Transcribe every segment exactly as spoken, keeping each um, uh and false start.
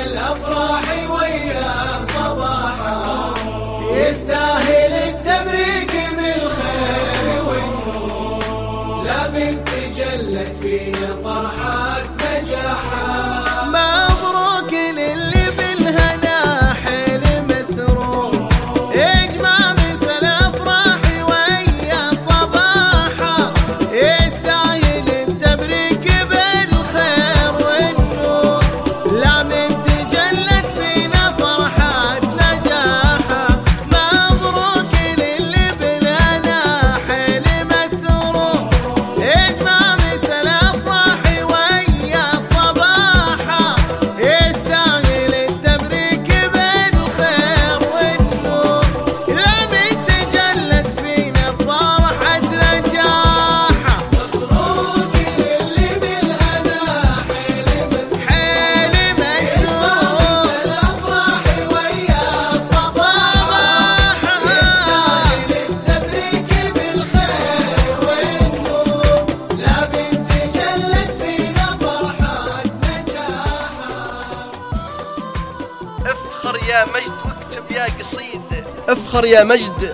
الأفراح ويا الصباحة، يستاهل التبريك بالخير والنور، لا بنت جلت فينا فرحة نجاحها. مبروك للي بالهنا حيل مسرور، يجمع مسا الأفراح ويا صباحة، يستاهل التبريك بالخير والنور، لا بنت جلت فينا فرحة نجاحها. مبروك للي بالهنا حيل مسرور، يجمع مسا الأفراح ويا صباحة، يستاهل التبريك بالخير والنور، لا بنت جلت فينا فرحة نجاحها. مبروك للي بالهنا حيل مسرور، حيل مسرور الأفراح ويا الصباحة، يستاهل التبريك بالخير والنور، لا بنت جلت فينا فرحة نجاحها. افخر يا مجد واكتب يا قصيد، افخر يا مجد،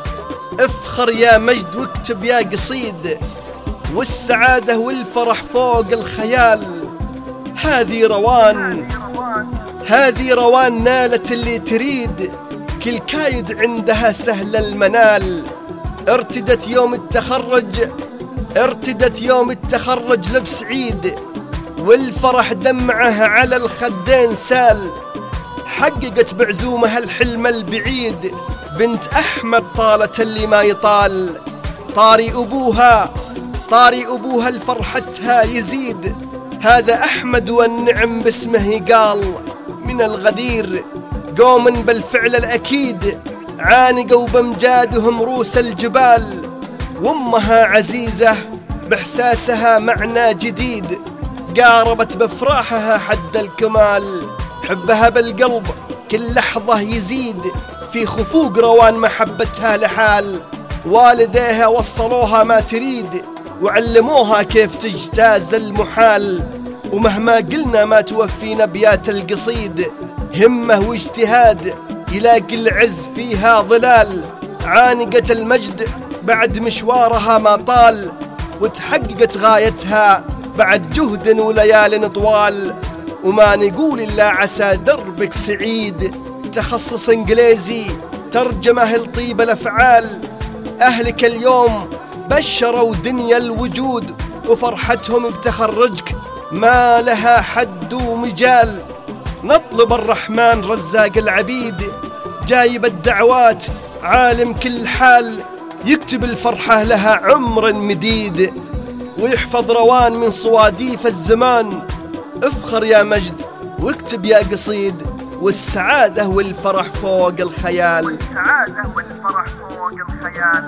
افخر يا مجد واكتب يا قصيد، والسعادة والفرح فوق الخيال. هذه روان، هذه روان نالت اللي تريد، كل كايد عندها سهل المنال. ارتدت يوم التخرج، ارتدت يوم التخرج لبس عيد، والفرح دمعه على الخدين سال. حققت بعزومها الحلم البعيد، بنت أحمد طالت اللي ما يطال. طاري أبوها، طاري أبوها الفرحتها يزيد، هذا أحمد والنعم باسمه يقال. من الغدير قوم بالفعل الأكيد، عانقوا بمجادهم روس الجبال. وامها عزيزة بإحساسها معنى جديد، قاربت بفراحها حد الكمال. حبها بالقلب كل لحظة يزيد، في خفوق روان محبتها لحال. والديها وصلوها ما تريد، وعلموها كيف تجتاز المحال. ومهما قلنا ما توفينا بيات القصيد، همة واجتهاد يلاقي العز فيها ظلال. عانقت المجد بعد مشوارها ما طال، وتحققت غايتها بعد جهد وليال طوال. وما نقول إلا عسى دربك سعيد، تخصص إنجليزي ترجمة لطيب الأفعال. أهلك اليوم بشروا دنيا الوجود، وفرحتهم بتخرجك ما لها حد ومجال. نطلب الرحمن رزاق العبيد، جايب الدعوات عالم كل حال، يكتب الفرحة لها عمر مديد، ويحفظ روان من صواديف الزمان. افخر يا مجد واكتب يا قصيد، والسعادة والفرح فوق الخيال. والسعادة والفرح فوق الخيال.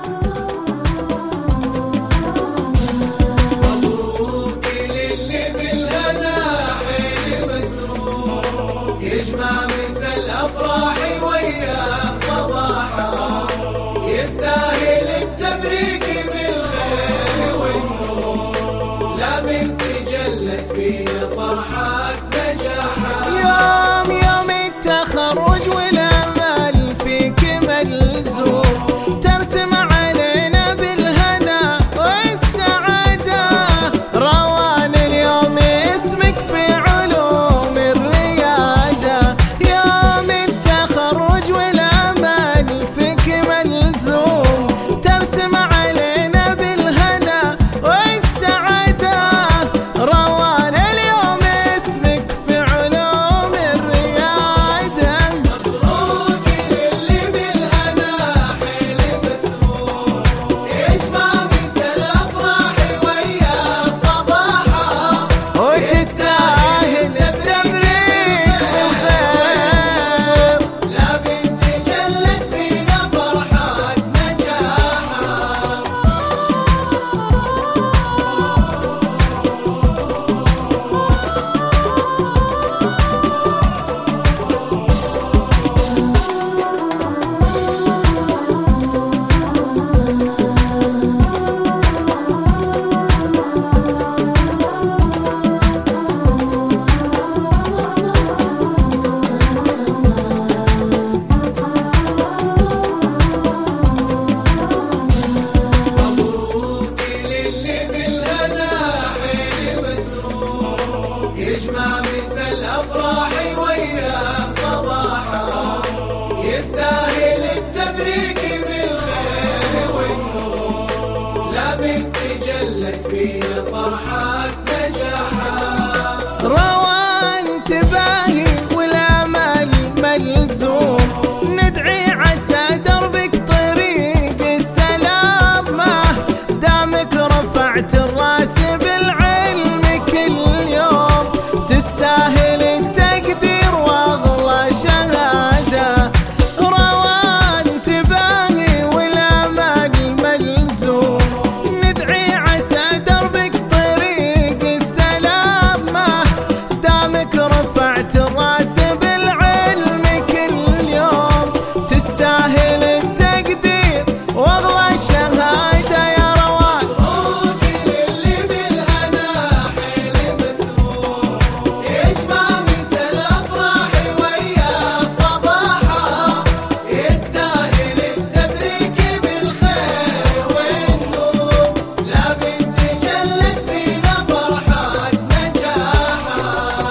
مبروك للي بالهنا حيل مسرور، يجمع مسا الأفراح ويا الصباحة، يستاهل التبريك بالخير والنور، لا بنت جلت فينا فرحة نجاحها. يوم يوم التخرج والأمل فيك ملزوم، ترسم علينا بالهنا والسعادة. روان اليوم اسمك في علوم الريادة، الأفراح ويا صباحا، يستاهل التبريك بالخير والنور، لا بنت جلت فينا فرحات نجاحا. روان تباهي والامل ملزوم، ندعي عسى دربك طريق السلام، ما دامك رفعت الراس بالعلم كل يوم، تستاهل التقدير واغلى شهاده. روان تباهي والامل ملزوم، ندعي عسى دربك طريق السلام، ما دامك رفعت الراس بالعلم كل يوم، تستاهل التقدير واغلى شهاده يا روان. مبروك للي بالهنا حيل مسرور، يجمع مسا الأفراح ويا صباحا، يستاهل التبريك بالخير والنور، لا بنت جلت فينا فرحات نجاحا.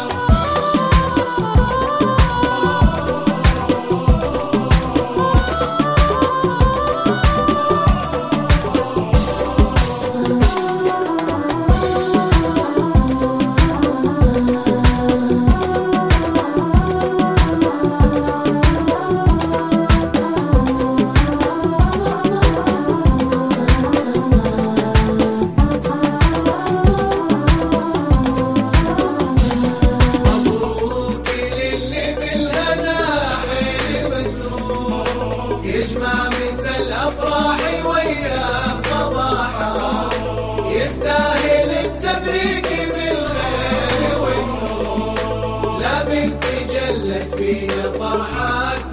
مبروك للي بالهنا حيل مسرور، يجمع مسا الأفراح ويا صباحا، يستاهل التبريك بالخير والنور، لا بنت جلت فينا فرحات